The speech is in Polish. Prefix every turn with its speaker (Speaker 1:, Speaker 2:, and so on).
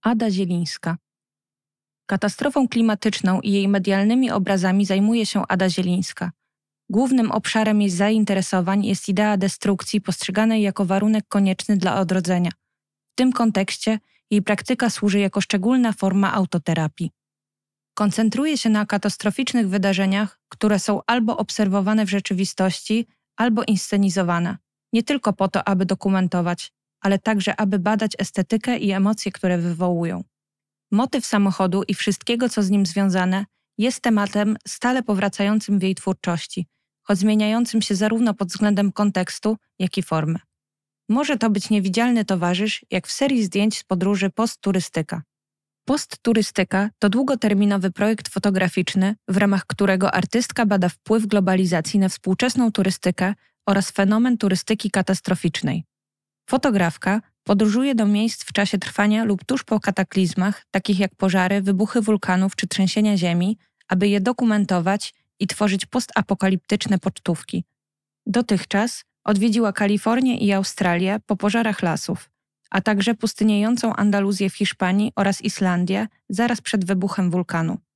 Speaker 1: Ada Zielińska. Katastrofą klimatyczną i jej medialnymi obrazami zajmuje się Ada Zielińska. Głównym obszarem jej zainteresowań jest idea destrukcji postrzeganej jako warunek konieczny dla odrodzenia. W tym kontekście jej praktyka służy jako szczególna forma autoterapii. Koncentruje się na katastroficznych wydarzeniach, które są albo obserwowane w rzeczywistości, albo inscenizowane. Nie tylko po to, aby dokumentować, ale także, aby badać estetykę i emocje, które wywołują. Motyw samochodu i wszystkiego, co z nim związane, jest tematem stale powracającym w jej twórczości, choć zmieniającym się zarówno pod względem kontekstu, jak i formy. Może to być niewidzialny towarzysz, jak w serii zdjęć z podróży Postturystyka. Postturystyka to długoterminowy projekt fotograficzny, w ramach którego artystka bada wpływ globalizacji na współczesną turystykę oraz fenomen turystyki katastroficznej. Fotografka podróżuje do miejsc w czasie trwania lub tuż po kataklizmach, takich jak pożary, wybuchy wulkanów czy trzęsienia ziemi, aby je dokumentować i tworzyć postapokaliptyczne pocztówki. Dotychczas odwiedziła Kalifornię i Australię po pożarach lasów, a także pustyniejącą Andaluzję w Hiszpanii oraz Islandię zaraz przed wybuchem wulkanu.